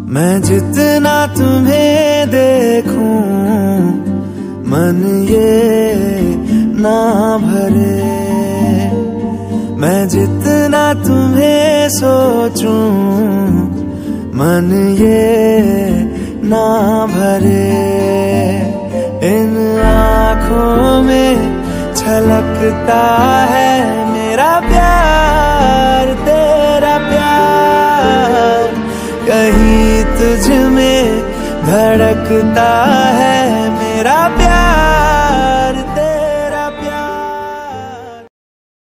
मैं जितना तुम्हें देखूं मन ये ना भरे, मैं जितना तुम्हें सोचूं मन ये ना भरे। इन आँखों में छलकता है मेरा प्यार, तेरा प्यार, कहीं तुझ में धड़कता है मेरा प्यार।